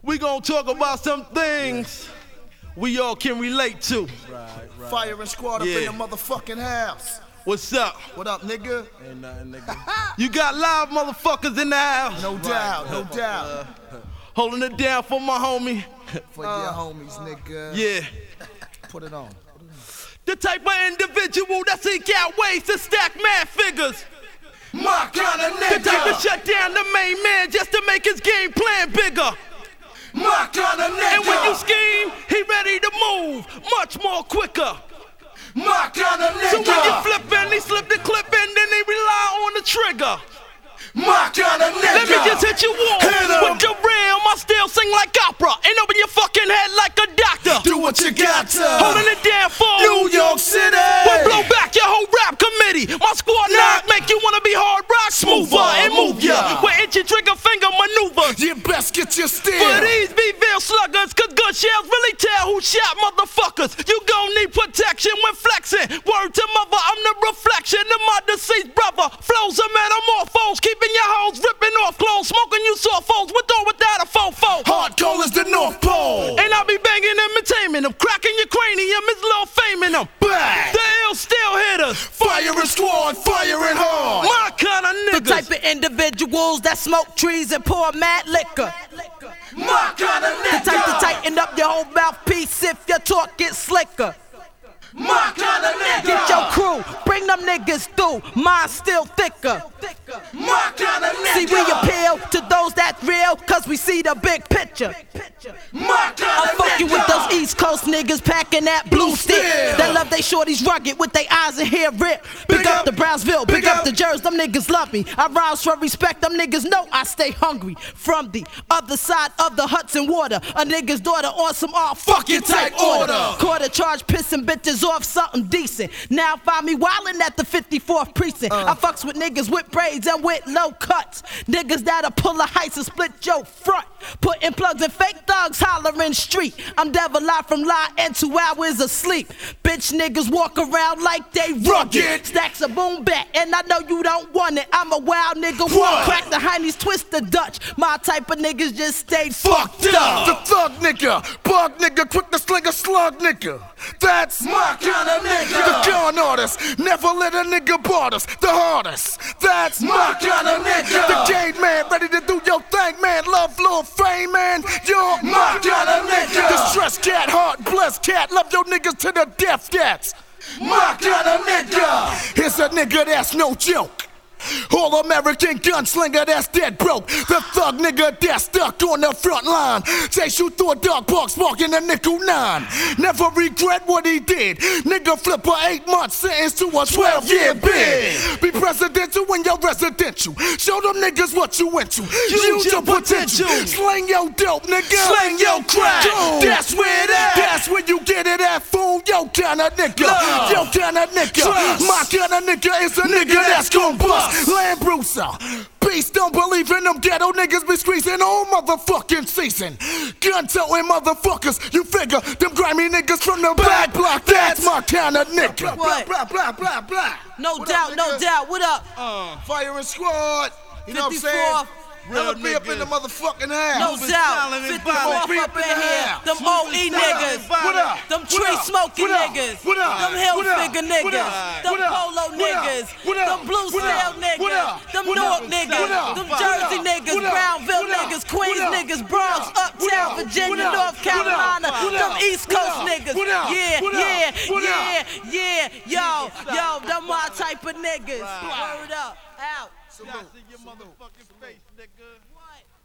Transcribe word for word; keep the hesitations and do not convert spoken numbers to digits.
We gonna talk about some things we all can relate to. Right, right. Firing squad Yeah. up in the motherfucking house. What's up? What up, nigga? Ain't nothing, nigga. You got live motherfuckers in the house. No doubt, no doubt. Holding it down for my homie. For your homies, nigga. Yeah. Put it on. The type of individual that seek out ways to stack mad figures. My kind of The type to nigga. shut down the main man just to make his game plan bigger. My kind of nigga. And when you scheme, he ready to move much more quicker. My kind of So when you nigga. flippin', he slip the clip and then he rely on the trigger. My kind of nigga. Let me just hit you once Hit 'em. with the realm. I still sing like opera and open your fucking head like a doctor. Do what you got to. Holding it down for New York City. We'll blow back your whole rap committee. My squad knock make you wanna be hard rock smoother and move ya with itchy trigger finger maneuvers. You best get your For steel. these B-Ville sluggers, cause good shells really tell who shot motherfuckers. You gon' need protection when flexing. Word to mother, I'm the reflection of my deceased brother. Flows of metamorphose, keeping your hoes ripping off clothes, smoking you soft foes with or without a fofo. Hardcore is the North Pole. And I'll be banging them and taming them, cracking your cranium, is little fame in them. Back. The ill still hit us. Firing squad, firing hard. My kind of The niggas. type of individuals that smoke trees and pour mad liquor. My kind of The nigga. type to tighten up your whole mouthpiece if your talk gets slicker. My kind of nigga. Get your crew, bring them niggas through, mine still thicker. My kind of nigga. See, we appeal to those that's real, cause we see the big picture. My kind I'm of fucking nigga. with those East Coast niggas packing that blue stick. Steel. That love they shorties rugged with they eyes and hair ripped. Big, Big up, up. the Brownsville, big, Big up, up. the Jers, them niggas love me. I rise for respect, them niggas know I stay hungry. From the other side of the Hudson water, a nigga's daughter on some all fucking type order. Quarter charge pissing bitches off something decent. Now find me wildin' at the fifty-fourth precinct. I fucks with niggas with braids and with low cuts. Niggas that'll pull a heist and split your front. Putting plugs in fake thugs hollering street. I'm devil live from lie and two hours of sleep. Bitch niggas walk around like they rugged. Rugged. Stacks of boom back and I know you don't want it. I'm a wild nigga. What? Crack the heinies, twist the Dutch. My type of niggas just stay Fucked up. The thug nigga, bug nigga, quick to sling a slug nigga. That's my kind of nigga. The gun artist, never let a nigga board us. The hardest. That's my kind of nigga. The game man, ready to do your thing, man. Love, little fame, man. You're my kind of nigga. The stress cat, heart, blessed cat. Love your niggas to the death, cats. My kind of nigga. Here's a nigga that's no joke. All American gunslinger that's dead broke. The thug nigga that's stuck on the front line. Chase you through a dark box, sparking a nickel nine. Never regret what he did. Nigga flip a eight month sentence to a twelve year bid. Be presidential when you're residential. Show them niggas what you into. Use your potential. Sling your dope, nigga. Sling your crack. That's where it at. That's where you get it at, fool. Yo kind of nigga. Yo kind of nigga. My kind of nigga is a nigga that's gon' bust. Land Bruiser, beast, don't believe in them ghetto niggas be squeezing all motherfucking season. Gun toting motherfuckers, you figure them grimy niggas from the back block. That's my kind of nigga. What? Blah, blah, blah, blah. No What doubt, up, no nigga? doubt. What up? Firing squad. You know what I'm saying? fifty-fourth. Real Real be up in the niggas. motherfucking No house. doubt. silent and fifty-fourth violent. up in here. Them O E niggas. What up? Them What tree up? smoking What up? niggas. What up? Them hill What up? figure What niggas. up? Them What up? polo What up? niggas. What up? Them blue What cell up? What niggas. up? Them What Newark up? What niggas. up? Them What Jersey up? niggas. What up? Brownsville What up? niggas. Queens What up? niggas. Bronx, What up? Uptown, What up? Virginia, What up? North Carolina. What up? Them What East up? Coast What up? niggas. What up? Yeah, What up? yeah, What up? yeah, yeah. Yo, yo, them my type of niggas. Word up. Out. Shots in your motherfucking face, nigga. What?